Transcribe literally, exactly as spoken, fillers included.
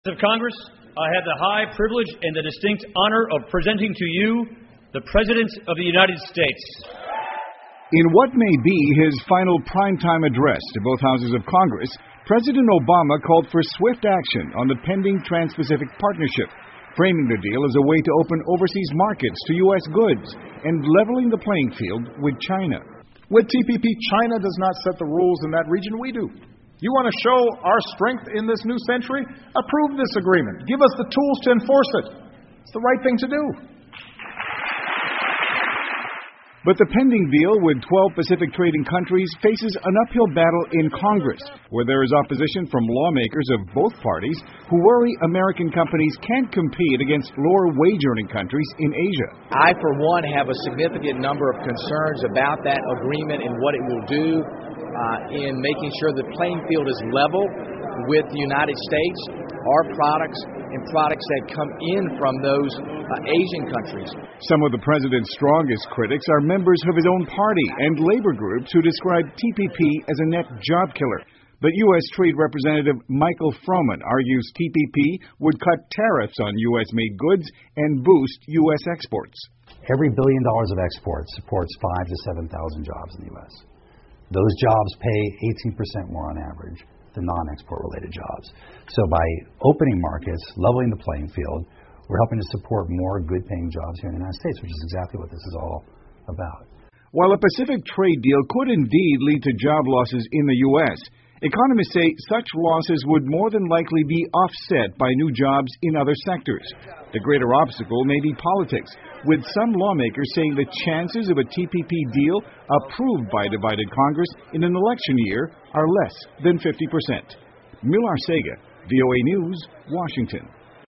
Of Congress, I have the high privilege and the distinct honor of presenting to you the President of the United States. In what may be his final primetime address to both houses of Congress, President Obama called for swift action on the pending Trans-Pacific Partnership, framing the deal as a way to open overseas markets to U S goods and leveling the playing field with China. With T P P, China does not set the rules in that region, we do. You want to show our strength in this new century? Approve this agreement. Give us the tools to enforce it. It's the right thing to do. But the pending deal with twelve Pacific trading countries faces an uphill battle in Congress, where there is opposition from lawmakers of both parties who worry American companies can't compete against lower wage-earning countries in Asia. I, for one, have a significant number of concerns about that agreement and what it will do uh, in making sure the playing field is level with the United States, our products, and products that come in from those uh, Asian countries. Some of the president's strongest critics are members of his own party and labor groups who describe T P P as a net job killer. But U S Trade Representative Michael Froman argues T P P would cut tariffs on U S-made goods and boost U S exports. Every billion dollars of exports supports five to seven thousand jobs in the U S. Those jobs pay eighteen percent more on average than non-export related jobs. So by opening markets, leveling the playing field, we're helping to support more good-paying jobs here in the United States, which is exactly what this is all about. While a Pacific trade deal could indeed lead to job losses in the U S, economists say such losses would more than likely be offset by new jobs in other sectors. The greater obstacle may be politics, with some lawmakers saying the chances of a T P P deal approved by a divided Congress in an election year are less than fifty percent. Mil Arcega, V O A News, Washington.